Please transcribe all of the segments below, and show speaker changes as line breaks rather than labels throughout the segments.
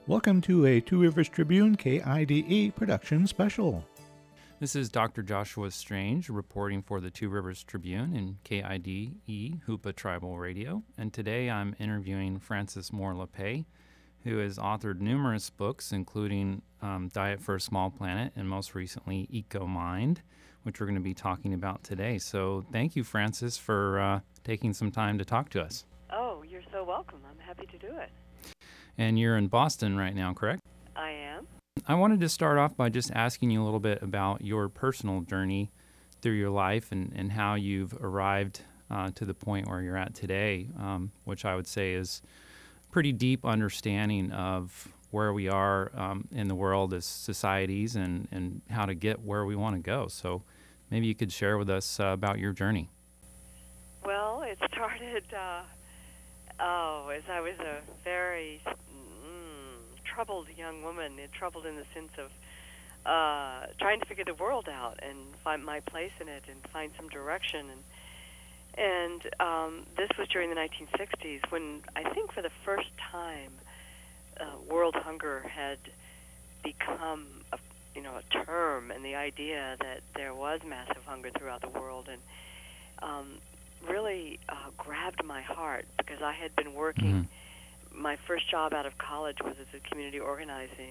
Welcome to a Two Rivers Tribune KIDE production special.
This is Dr. Joshua Strange reporting for the Two Rivers Tribune and KIDE Hoopa Tribal Radio. And today I'm interviewing Frances Moore Lappé, who has authored numerous books, including Diet for a Small Planet and most recently Eco-Mind, which we're going to be talking about today. So thank you, Frances, for taking some time to talk to us.
Oh, you're so welcome. I'm happy to do it.
And you're in Boston right now, correct?
I am.
I wanted to start off by just asking you a little bit about your personal journey through your life and how you've arrived to the point where you're at today, which I would say is pretty deep understanding of where we are in the world as societies and how to get where we want to go. So maybe you could share with us about your journey.
Well, it started, as I was a very troubled young woman, troubled in the sense of trying to figure the world out and find my place in it and find some direction. And this was during the 1960s when I think for the first time world hunger had become a term, and the idea that there was massive hunger throughout the world, and really grabbed my heart because I had been working.
Mm-hmm.
My first job out of college was as a community organizer,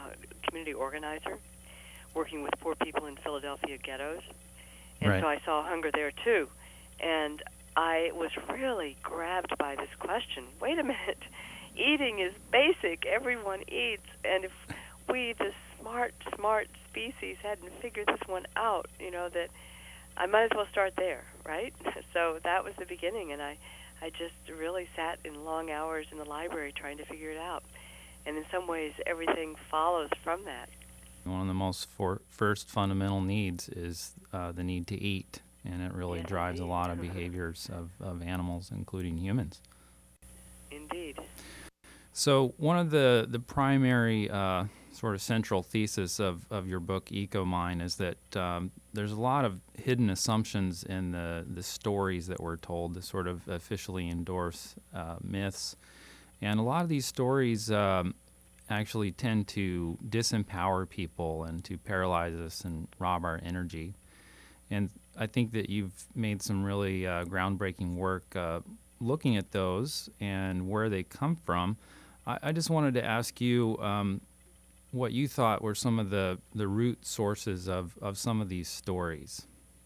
working with poor people in Philadelphia ghettos, and
Right.
so I saw hunger there too, and I was really grabbed by this question. Wait a minute, eating is basic. Everyone eats, and if we, the smart species, hadn't figured this one out, that I might as well start there, right? So that was the beginning, and I just really sat in long hours in the library trying to figure it out. And in some ways, everything follows from that.
One of the most first fundamental needs is the need to eat, and it really drives a lot of behaviors of animals, including humans.
Indeed.
So one of the primary sort of central thesis of your book, Eco-Mind, is that there's a lot of hidden assumptions in the stories that we're told, the sort of officially endorsed myths. And a lot of these stories actually tend to disempower people and to paralyze us and rob our energy. And I think that you've made some really groundbreaking work looking at those and where they come from. I just wanted to ask you what you thought were some of the root sources of some of these stories.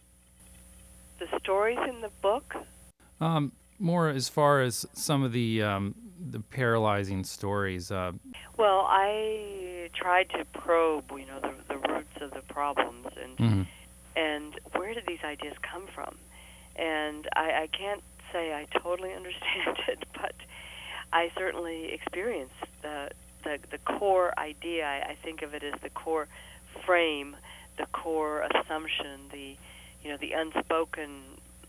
The stories in the book?
More as far as some of the paralyzing stories.
Well, I tried to probe, the roots of the problems and where did these ideas come from? And I can't say I totally understand it, but I certainly experienced the core idea. I think of it as the core frame, the core assumption, the unspoken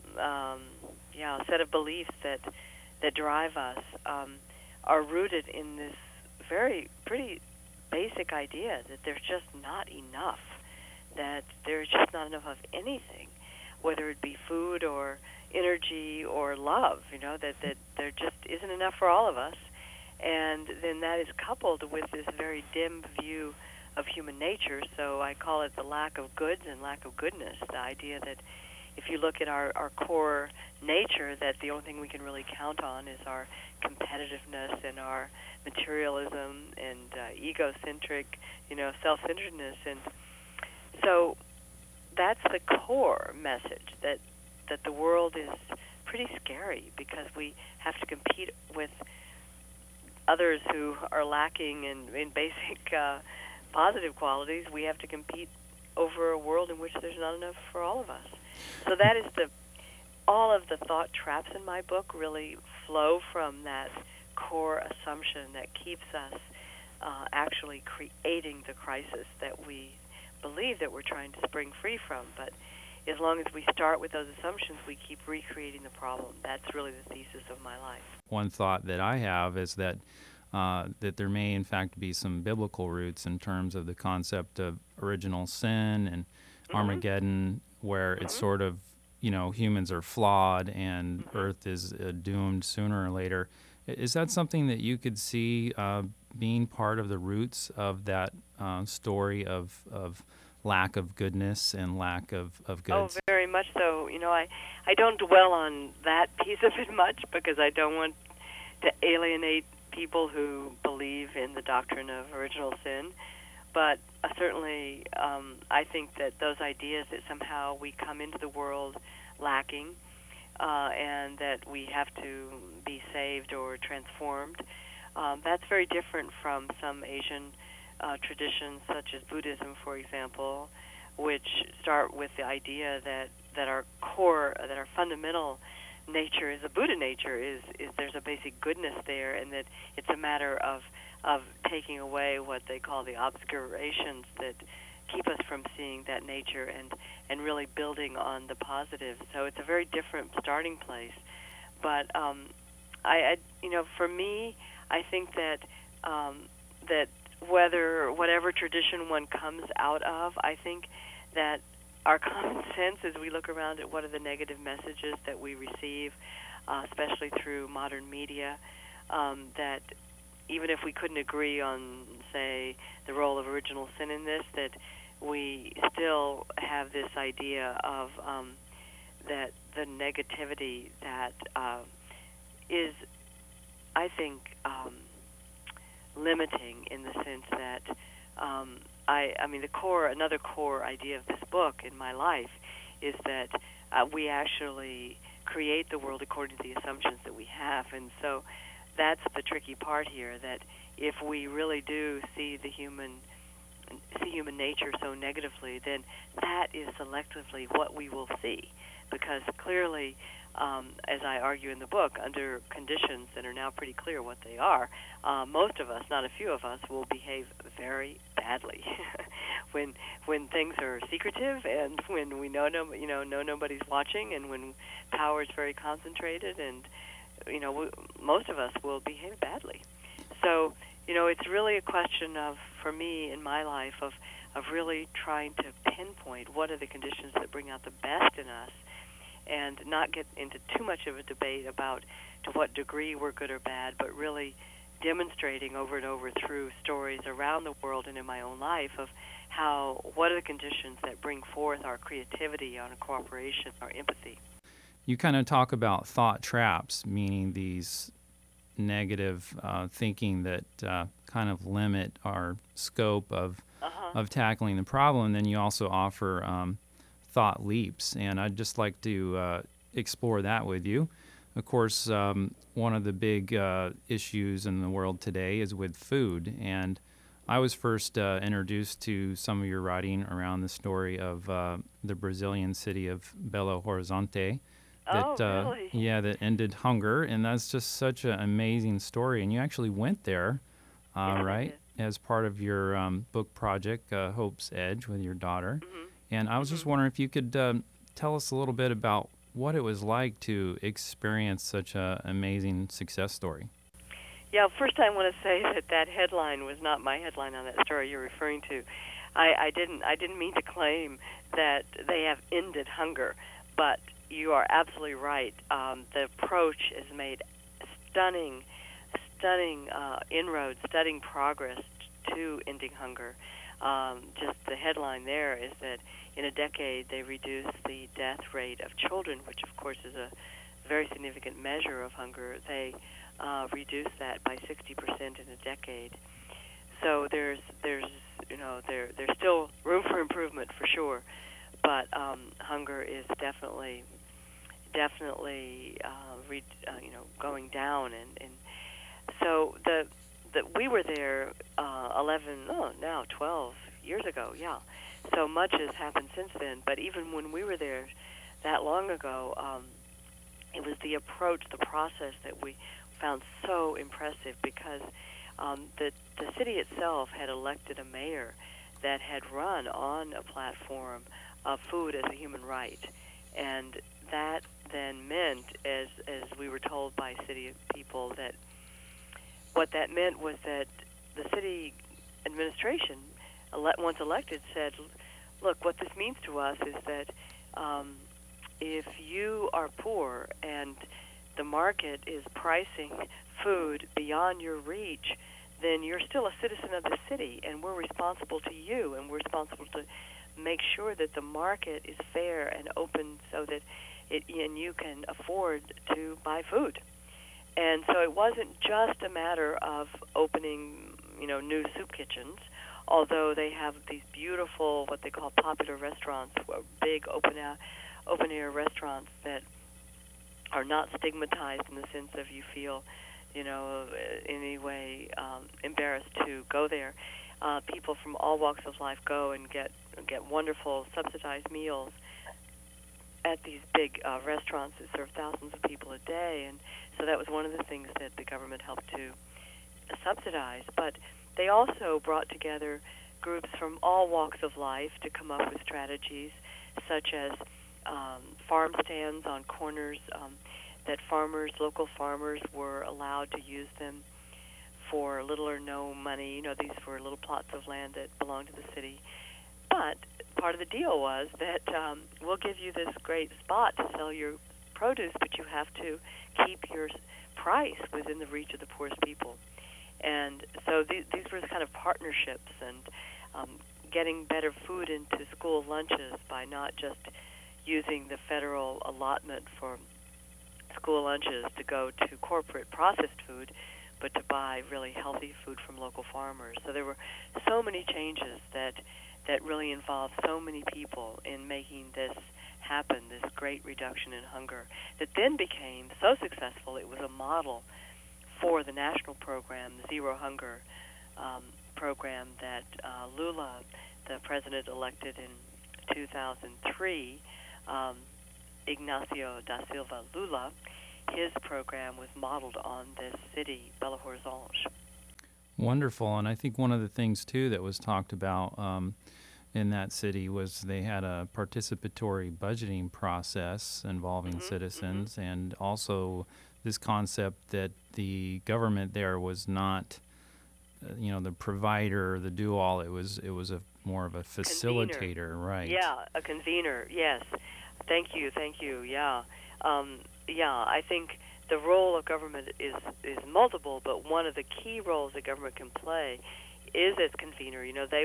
set of beliefs that drive us are rooted in this pretty basic idea that there's just not enough, that there's just not enough of anything, whether it be food or energy or love, that there just isn't enough for all of us. And then that is coupled with this very dim view of human nature. So I call it the lack of goods and lack of goodness, the idea that if you look at our core nature, that the only thing we can really count on is our competitiveness and our materialism and egocentric, self-centeredness. And so that's the core message, that the world is pretty scary because we have to compete with others who are lacking in basic positive qualities. We have to compete over a world in which there's not enough for all of us. So that is all of the thought traps in my book really flow from that core assumption that keeps us actually creating the crisis that we believe that we're trying to spring free from. But as long as we start with those assumptions, we keep recreating the problem. That's really the thesis of my life.
One thought that I have is that there may, in fact, be some biblical roots in terms of the concept of original sin and Armageddon, where it's sort of, humans are flawed and Earth is doomed sooner or later. Is that something that you could see being part of the roots of that story of lack of goodness and lack of goods?
Oh, very much so. I don't dwell on that piece of it much because I don't want to alienate people who believe in the doctrine of original sin. But certainly, I think that those ideas that somehow we come into the world lacking and that we have to be saved or transformed, that's very different from some Asian traditions such as Buddhism, for example, which start with the idea that our core, that our fundamental nature is a Buddha nature, is there's a basic goodness there, and that it's a matter of taking away what they call the obscurations that keep us from seeing that nature and really building on the positive. So it's a very different starting place. But for me, I think that that whatever tradition one comes out of, I think that our common sense as we look around at what are the negative messages that we receive, especially through modern media, that even if we couldn't agree on, say, the role of original sin in this, that we still have this idea of that the negativity that is, I think, limiting in the sense that another core idea of this book in my life is that we actually create the world according to the assumptions that we have, and so that's the tricky part here. That if we really do see human nature so negatively, then that is selectively what we will see, because clearly, as I argue in the book, under conditions that are now pretty clear what they are, most of us, not a few of us, will behave very badly when things are secretive and when we know nobody's watching, and when power is very concentrated, and most of us will behave badly. So it's really a question of, for me in my life, of really trying to pinpoint what are the conditions that bring out the best in us, and not get into too much of a debate about to what degree we're good or bad, but really demonstrating over and over through stories around the world and in my own life of what are the conditions that bring forth our creativity, our cooperation, our empathy.
You kind of talk about thought traps, meaning these negative thinking that kind of limit our scope of tackling the problem. And then you also offer thought leaps, and I'd just like to explore that with you. Of course, one of the big issues in the world today is with food, and I was first introduced to some of your writing around the story of the Brazilian city of Belo Horizonte.
Really?
That ended hunger, and that's just such an amazing story. And you actually went there, right, as part of your book project, Hope's Edge, with your daughter.
Mm-hmm.
And I was just wondering if you could tell us a little bit about what it was like to experience such an amazing success story.
Yeah, first I want to say that headline was not my headline on that story you're referring to. I didn't mean to claim that they have ended hunger, but you are absolutely right. The approach has made stunning inroads, stunning progress to ending hunger. Just the headline there is that in a decade they reduced the death rate of children, which of course is a very significant measure of hunger. They reduced that by 60% in a decade. So there's still room for improvement for sure, but hunger is definitely going down, and so we were there 12 years ago, yeah. So much has happened since then, but even when we were there that long ago, it was the approach, the process that we found so impressive, because the city itself had elected a mayor that had run on a platform of food as a human right, and that then meant, as we were told by city people, that what that meant was that the city administration, once elected, said, look, what this means to us is that if you are poor and the market is pricing food beyond your reach, then you're still a citizen of the city, and we're responsible to you, and we're responsible to make sure that the market is fair and open so that and you can afford to buy food. And so it wasn't just a matter of opening, new soup kitchens, although they have these beautiful, what they call popular restaurants, big open-air restaurants that are not stigmatized in the sense of you feel, in any way embarrassed to go there. People from all walks of life go and get wonderful subsidized meals at these big restaurants that serve thousands of people a day, and so that was one of the things that the government helped to subsidize. But they also brought together groups from all walks of life to come up with strategies, such as farm stands on corners, that local farmers were allowed to use them for little or no money. These were little plots of land that belonged to the city. But part of the deal was that we'll give you this great spot to sell your produce, but you have to keep your price within the reach of the poorest people. And so these were kind of partnerships and getting better food into school lunches by not just using the federal allotment for school lunches to go to corporate processed food, but to buy really healthy food from local farmers. So there were so many changes that really involved so many people in making this happen, this great reduction in hunger, that then became so successful it was a model for the national program, the Zero Hunger program that Lula, the president elected in 2003, Ignacio da Silva Lula, his program was modeled on this city, Belo Horizonte.
Wonderful. And I think one of the things, too, that was talked about in that city was they had a participatory budgeting process involving citizens, and also this concept that the government there was not, the provider, the do-all. It was more of a facilitator,
convener.
Right?
Yeah, a convener. Yes. Thank you. Yeah. I think the role of government is multiple, but one of the key roles that government can play is as convener.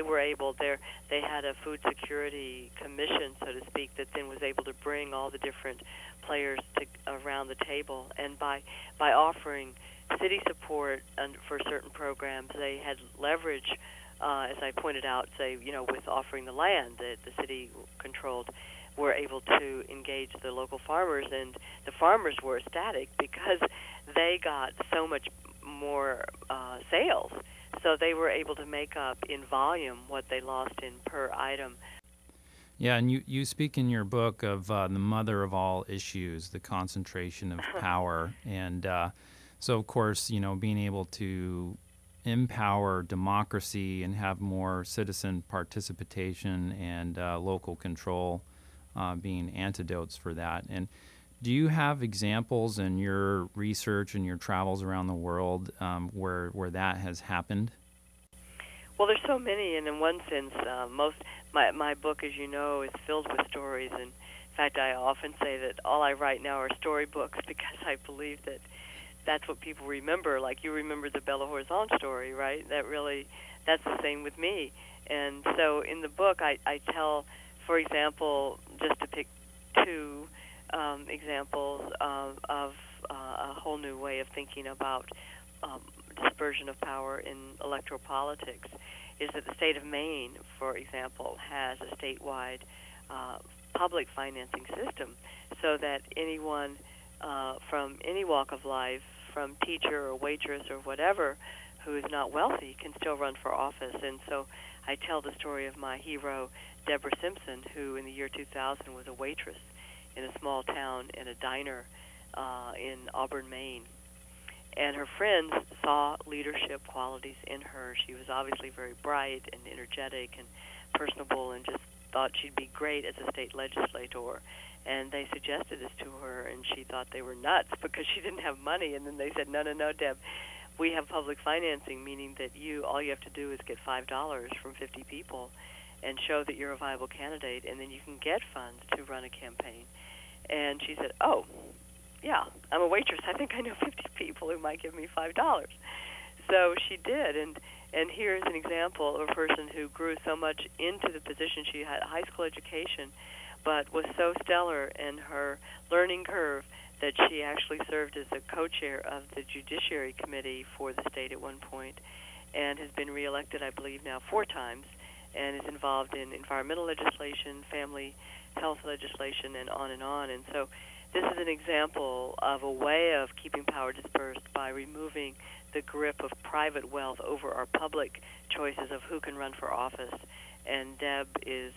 They had a food security commission, so to speak, that then was able to bring all the different players around the table, and by offering city support for certain programs, they had leverage, as I pointed out, with offering the land that the city controlled, were able to engage the local farmers, and the farmers were ecstatic because they got so much more sales. So they were able to make up in volume what they lost in per item.
Yeah, and you speak in your book of the mother of all issues, the concentration of power. And so, of course, being able to empower democracy and have more citizen participation and local control being antidotes for that. And do you have examples in your research and your travels around the world where that has happened?
Well, there's so many, and in one sense, my book, as you know, is filled with stories. And in fact, I often say that all I write now are storybooks because I believe that that's what people remember. Like you remember the Belo Horizonte story, right? That's the same with me. And so in the book, I tell, for example, just to pick two examples of a whole new way of thinking about dispersion of power in electoral politics, is that the state of Maine, for example, has a statewide public financing system so that anyone from any walk of life, from teacher or waitress or whatever, who is not wealthy can still run for office. And so I tell the story of my hero, Deborah Simpson, who in the year 2000 was a waitress in a small town in a diner in Auburn, Maine. And her friends saw leadership qualities in her. She was obviously very bright and energetic and personable, and just thought she'd be great as a state legislator. And they suggested this to her, and she thought they were nuts because she didn't have money. And then they said, no, Deb, we have public financing, meaning that all you have to do is get $5 from 50 people and show that you're a viable candidate, and then you can get funds to run a campaign. And she said, oh, yeah, I'm a waitress. I think I know 50 people who might give me $5. So she did, and here's an example of a person who grew so much into the position. She had a high school education, but was so stellar in her learning curve that she actually served as a co-chair of the Judiciary Committee for the state at one point, and has been reelected, I believe, now 4 times, and is involved in environmental legislation, family health legislation, and on and on. And so this is an example of a way of keeping power dispersed by removing the grip of private wealth over our public choices of who can run for office. And Deb is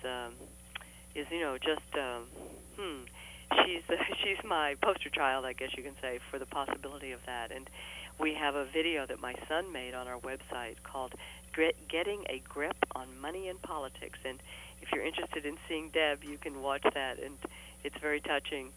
she's my poster child, I guess you can say, for the possibility of that. And we have a video that my son made on our website called Getting a Grip on Money and Politics. And if you're interested in seeing Deb, you can watch that, and it's very touching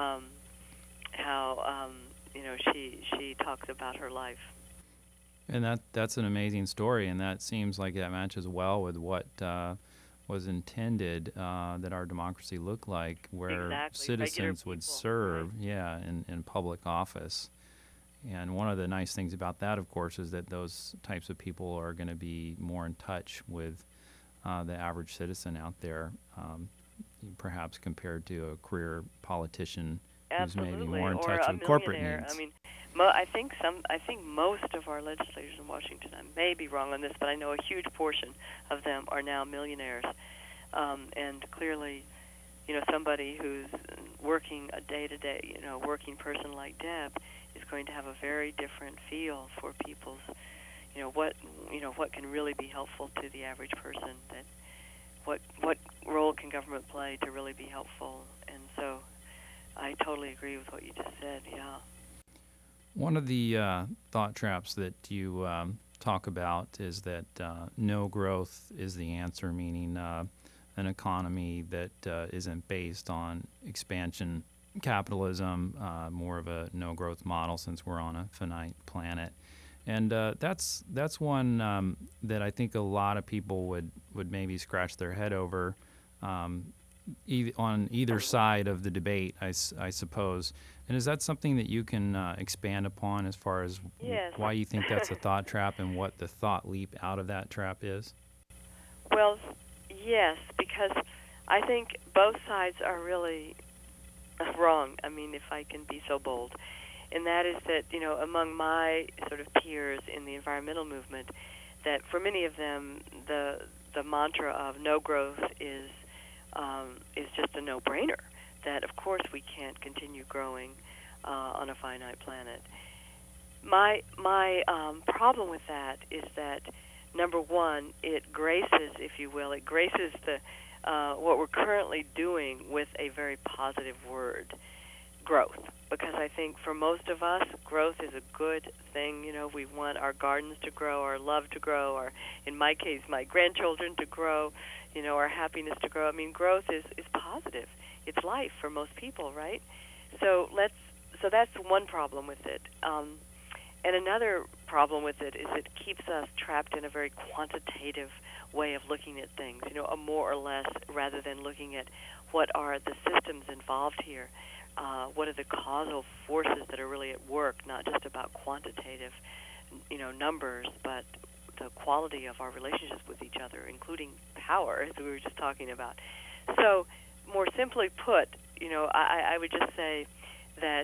how she talks about her life.
And that's an amazing story, and that seems like that matches well with what was intended that our democracy looked like, where
exactly.
citizens would serve, in public office. And one of the nice things about that, of course, is that those types of people are going to be more in touch with the average citizen out there, perhaps compared to a career politician who's maybe more in touch with corporate needs.
I mean, I think most of our legislators in Washington, I may be wrong on this, but I know a huge portion of them are now millionaires. And clearly, somebody who's working a day-to-day, working person like Deb is going to have a very different feel for people's, what can really be helpful to the average person, that what role can government play to really be helpful. And so I totally agree with what you just said, yeah.
One of the thought traps that you talk about is that no growth is the answer, meaning an economy that isn't based on expansion capitalism, more of a no-growth model since we're on a finite planet. And that's one that I think a lot of people would maybe scratch their head over on either side of the debate, I suppose. And is that something that you can expand upon as far as why you think that's a thought trap and what the thought leap out of that trap is?
Well, yes, because I think both sides are really wrong, I mean, if I can be so bold. And that is that, among my sort of peers in the environmental movement, that for many of them, the mantra of no growth is just a no-brainer. That of course we can't continue growing on a finite planet. My problem with that is that, number one, it graces, if you will, the what we're currently doing with a very positive word, growth. Because I think for most of us, growth is a good thing. We want our gardens to grow, our love to grow, or in my case, my grandchildren to grow, our happiness to grow. I mean, growth is positive. It's life for most people, right? So that's one problem with it. And another problem with it is it keeps us trapped in a very quantitative way of looking at things, a more or less, rather than looking at what are the systems involved here. What are the causal forces that are really at work, not just about quantitative, numbers, but the quality of our relationships with each other, including power, as we were just talking about. So, more simply put, I would just say that,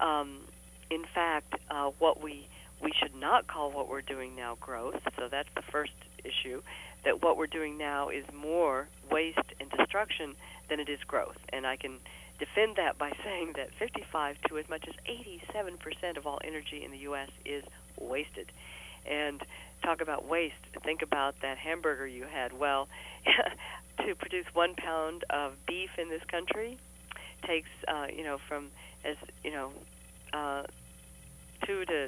in fact, what we should not call what we're doing now growth. So that's the first issue, that what we're doing now is more waste and destruction than it is growth. And I can defend that by saying that 55 to as much as 87% of all energy in the U.S. is wasted. And talk about waste, think about that hamburger you had. Well, to produce 1 pound of beef in this country takes, from 2 to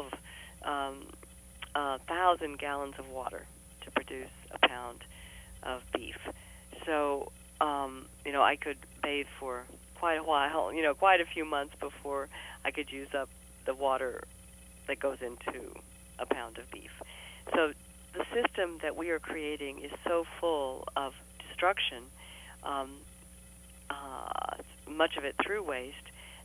12,000 gallons of water to produce a pound of beef. So, I could bathe for quite a while, quite a few months before I could use up the water that goes into a pound of beef. So the system that we are creating is so full of destruction, much of it through waste,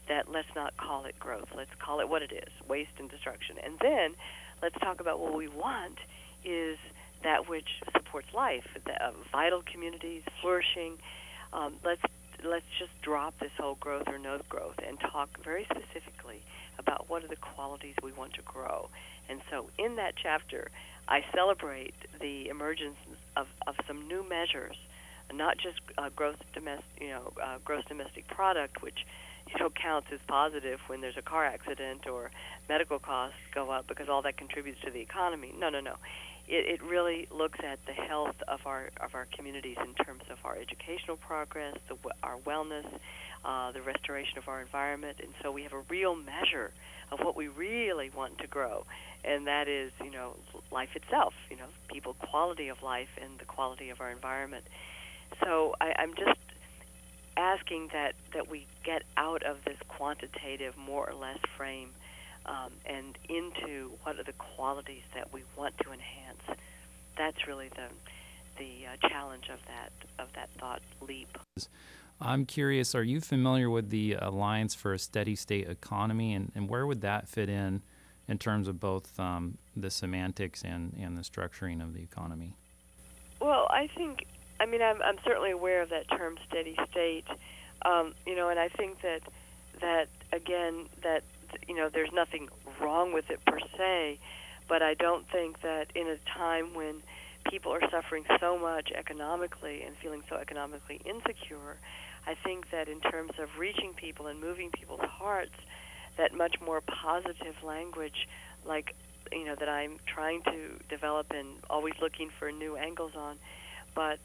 that let's not call it growth. Let's call it what it is, waste and destruction. And then let's talk about what we want is that which supports life, vital communities, flourishing. Let's just drop this whole growth or no growth and talk very specifically about what are the qualities we want to grow. And so in that chapter, I celebrate the emergence of some new measures, not just gross domestic product, which counts as positive when there's a car accident or medical costs go up because all that contributes to the economy. No. It really looks at the health of our communities in terms of our educational progress, our wellness, the restoration of our environment, and so we have a real measure of what we really want to grow, and that is, life itself, people quality of life and the quality of our environment. So I'm just asking that we get out of this quantitative, more or less frame, and into what are the qualities that we want to enhance. That's really the challenge of that thought leap.
I'm curious, are you familiar with the Alliance for a Steady State Economy, and where would that fit in terms of both the semantics and the structuring of the economy?
Well, I'm certainly aware of that term steady state, and I think that again, there's nothing wrong with it per se, but I don't think that in a time when people are suffering so much economically and feeling so economically insecure, I think that in terms of reaching people and moving people's hearts, that much more positive language, like, that I'm trying to develop and always looking for new angles on, but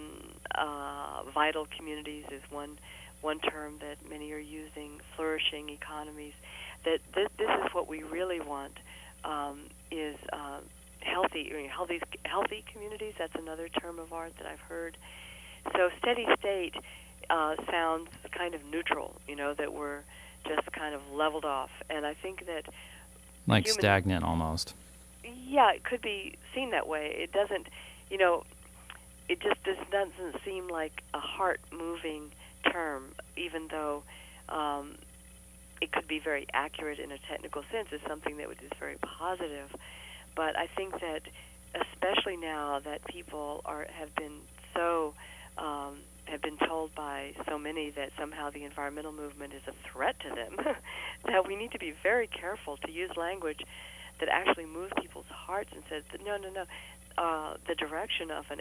vital communities is one term that many are using, flourishing economies, that this is what we really want, is healthy communities. That's another term of art that I've heard. So steady state sounds kind of neutral, that we're just kind of leveled off. And I think that
like stagnant almost.
Yeah, it could be seen that way. It doesn't, it just doesn't seem like a heart-moving term, even though it could be very accurate in a technical sense. It's something that is very positive. But I think that especially now that people have been told by so many that somehow the environmental movement is a threat to them, that we need to be very careful to use language that actually moves people's hearts and says, no, the direction of an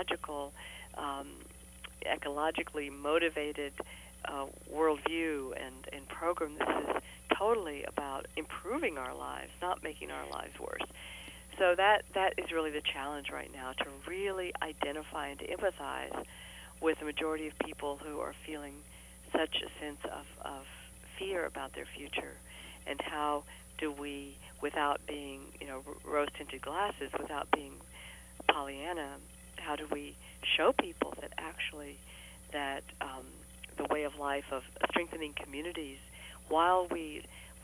ecologically motivated worldview and program. This is totally about improving our lives, not making our lives worse. So that is really the challenge right now, to really identify and to empathize with the majority of people who are feeling such a sense of fear about their future, and how do we, without being rose-tinted glasses, without being Pollyanna, how do we show people that actually that the way of life of strengthening communities while we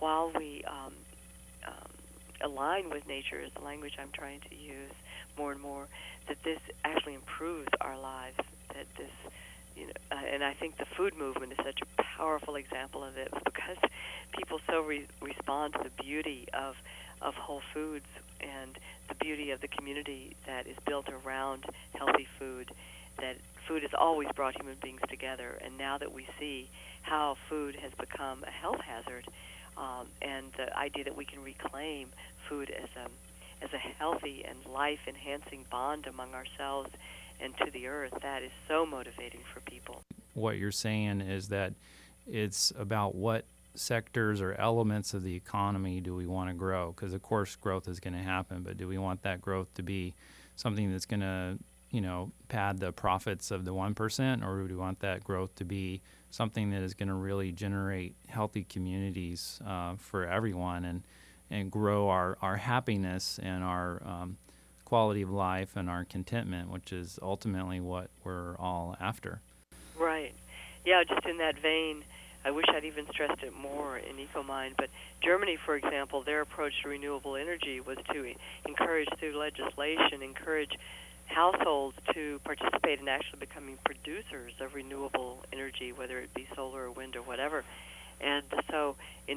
align with nature is the language I'm trying to use more and more, that this actually improves our lives, that this, and I think the food movement is such a powerful example of it, because people so respond to the beauty of whole foods and the beauty of the community that is built around healthy food, that food has always brought human beings together, and now that we see how food has become a health hazard, and the idea that we can reclaim food as a healthy and life-enhancing bond among ourselves and to the earth, that is so motivating for people.
What you're saying is that it's about what sectors or elements of the economy do we want to grow, because of course growth is going to happen, but do we want that growth to be something that's going to pad the profits of the 1%, or do we want that growth to be something that is going to really generate healthy communities for everyone and grow our happiness and our quality of life and our contentment, which is ultimately what we're all after.
Right. Yeah, just in that vein, I wish I'd even stressed it more in EcoMind, but Germany, for example, their approach to renewable energy was to encourage through legislation, encourage households to participate in actually becoming producers of renewable energy, whether it be solar or wind or whatever. And so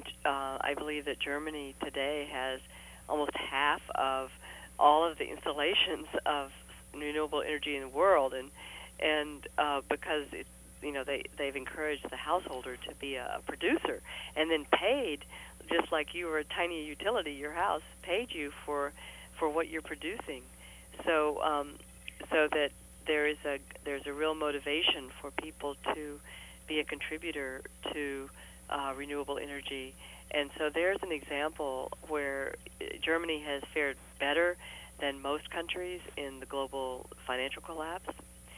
I believe that Germany today has almost half of all of the installations of renewable energy in the world, and because they've encouraged the householder to be a producer, and then paid, just like you were a tiny utility, your house paid you for what you're producing. So so that there's a real motivation for people to be a contributor to renewable energy. And so there's an example where Germany has fared better than most countries in the global financial collapse.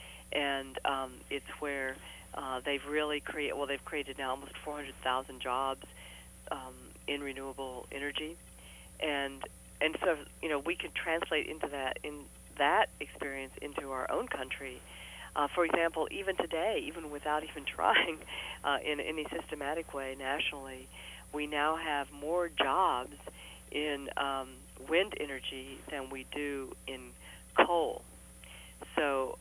And it's where they've created now almost 400,000 jobs in renewable energy. And so, we could translate into that experience into our own country. For example, even today, even without even trying in any systematic way nationally, we now have more jobs in wind energy than we do in coal. So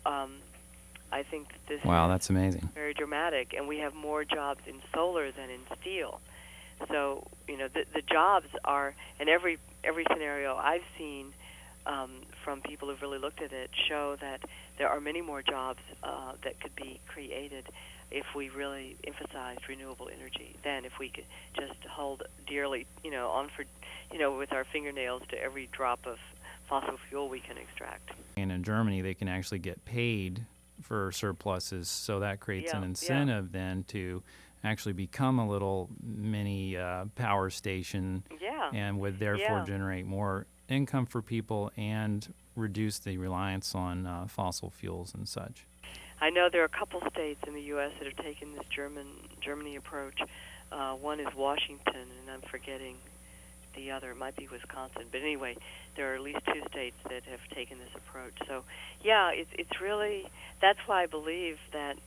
I think that this
Wow,
is
that's amazing.
very dramatic, and we have more jobs in solar than in steel. So the jobs are, in every scenario I've seen from people who've really looked at it, show that there are many more jobs that could be created if we really emphasized renewable energy than if we could just hold dearly, on for, with our fingernails to every drop of fossil fuel we can extract.
And in Germany, they can actually get paid for surpluses, so that creates an
Yeah.
incentive then to actually become a little mini power station,
Yeah.
and would therefore
Yeah.
generate more income for people and reduce the reliance on fossil fuels and such.
I know there are a couple states in the U.S. that have taken this Germany approach. One is Washington, and I'm forgetting the other. It might be Wisconsin. But anyway, there are at least 2 states that have taken this approach. So, yeah, it's really, that's why I believe that,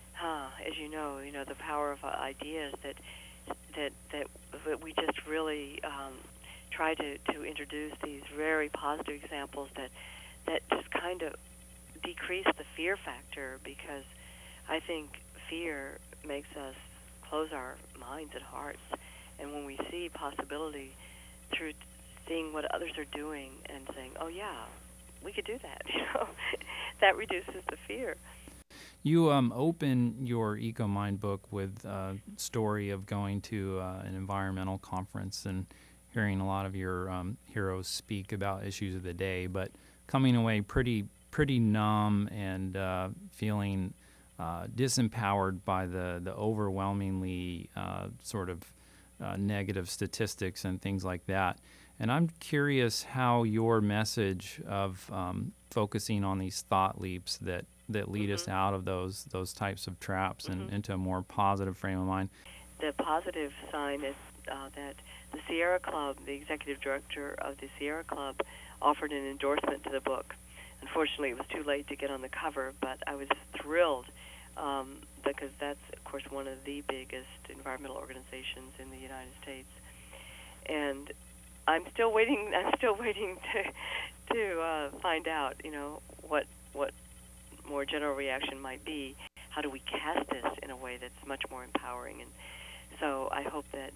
as you know, the power of ideas, that we just really try to introduce these very positive examples that just kind of decrease the fear factor, because I think fear makes us close our minds and hearts. And when we see possibility through seeing what others are doing and saying, oh, yeah, we could do that, that reduces the fear.
You open your EcoMind book with a story of going to an environmental conference and hearing a lot of your heroes speak about issues of the day, but coming away pretty numb and feeling disempowered by the overwhelmingly sort of negative statistics and things like that. And I'm curious how your message of focusing on these thought leaps that lead us out of those types of traps and into a more positive frame of mind.
The positive sign is that the Sierra Club, the executive director of the Sierra Club, offered an endorsement to the book. Unfortunately, it was too late to get on the cover, but I was thrilled because that's, of course, one of the biggest environmental organizations in the United States. And I'm still waiting. I'm still waiting to find out, what more general reaction might be. How do we cast this in a way that's much more empowering? And so I hope that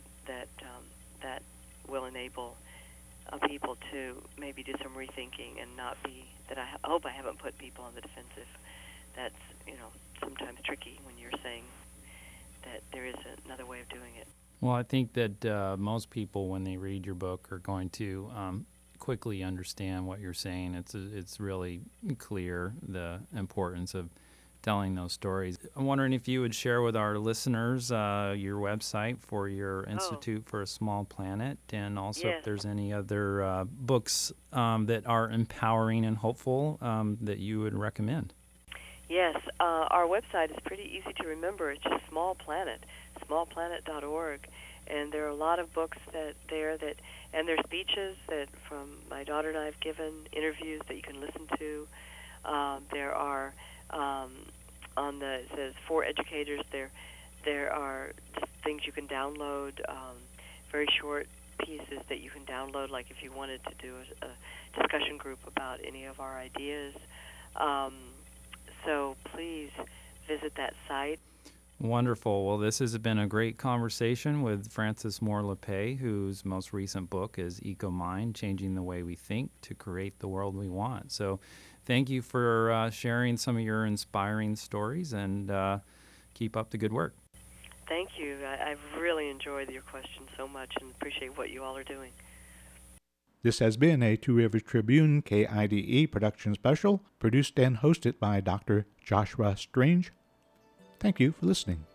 will enable people to maybe do some rethinking and not be that. I hope I haven't put people on the defensive. That's sometimes tricky when you're saying that there is another way of doing it.
Well, I think that most people, when they read your book, are going to quickly understand what you're saying. It's really clear, the importance of telling those stories. I'm wondering if you would share with our listeners your website for your Institute for a Small Planet, and also if there's any other books that are empowering and hopeful that you would recommend.
Yes, our website is pretty easy to remember. It's just Small Planet, smallplanet.org, and there are a lot of books and there's speeches that from my daughter and I have given, interviews that you can listen to. There are it says for educators. There are just things you can download, very short pieces that you can download, like if you wanted to do a discussion group about any of our ideas. So please visit that site.
Wonderful. Well, this has been a great conversation with Frances Moore Lappé, whose most recent book is EcoMind, Changing the Way We Think to Create the World We Want. So thank you for sharing some of your inspiring stories, and keep up the good work.
Thank you. I've really enjoyed your questions so much and appreciate what you all are doing.
This has been a Two Rivers Tribune KIDE production special, produced and hosted by Dr. Joshua Strange. Thank you for listening.